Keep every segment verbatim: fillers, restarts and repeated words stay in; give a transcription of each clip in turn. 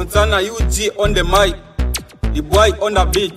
Montana U G on the mic, the boy on the beat.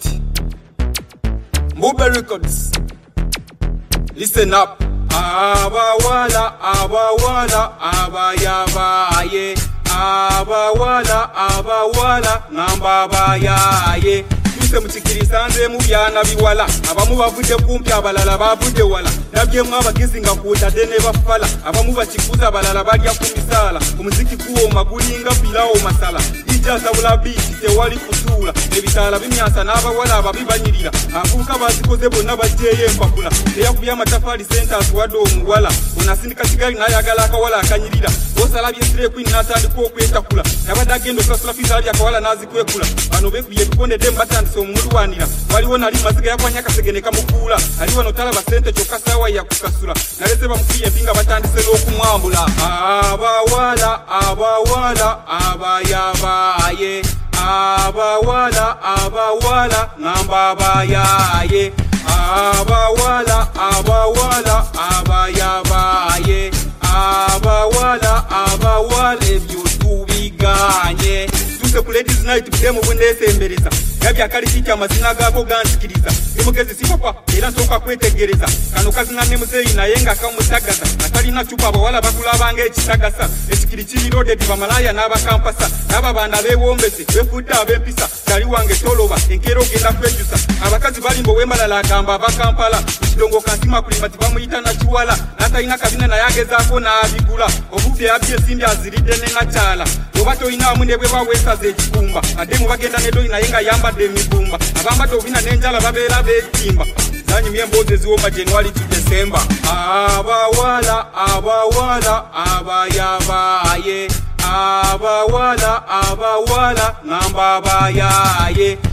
Mube Records. Listen up. Abawala, abawala, abayabaye. Abawala, abawala, nambabayaye. Tuse muchikiriza nze mu byana biwala. Abamu bavude kumpi abalala bavude wala. Nabye mwabagizi nga kuta dene bafala. Abamu bakikuza abalala balya kumisala. Umuziki kuwo magulinga pilao masala. Ijasa bula biti tewali kusula. Ebitala bimyansa n'abawala ababibanyirira. Afuka bazikoze bonna bajeye mpakula. Teyakubya amatafali centers wado omuwala. Onasindika kigali n'ayagala akawala akanyirira. Osalabye sire queen n'atandika okwetakula. Nabadagendo sasula fizali akawala n'azikwekula. Bano bekuye bikondedde mbatandise omulwanira. Waliwo nali maziga yakwanya kasegene kamukula. Aliwo notala basente kyokka sawa ya kukasula. Nalese bamukuye mpinga batandise n'okumwambula. Abawala, abawala, abayabaye. Abawala, abawala, nambabayaye. Abawala, abawala, abayabaye. Abawala, abawala, ebyo tubiganye. Tuse ku ladies night bidemo bundesembereza. Yabya akali kiti amazina gako gansikiriza. Imugezi sipapa era nsoka kwetegereza. Kano kazina ne muzeyi naye nga kamutagaza. Atali na chupa abawala bakulabanga ekitagasa. Ekikiri kiri loaded bamalaya n'abakampasa. Naba banda bewombese befuta abempisa. Tali wange toloba enkero genda kwejusa. Abakazi balimbo wemalala agamba abakampala. Kidongo kansima kulimba tibamuyita na chiwala. Natalina kabina nayagezaako n'abigula. Obubye abye simbi aziridde ne nachala. Obato ina munde bwe bawesaze ekikumba. Ademu bagenda ne doyi naye nga yambadde emibumba. Abambadde obina n'enjala babeera beetimba. Zanyi myemboze ziwoma January to December. Abawala, abawala, abayabaye. Abawala, abawala, nambabayaye.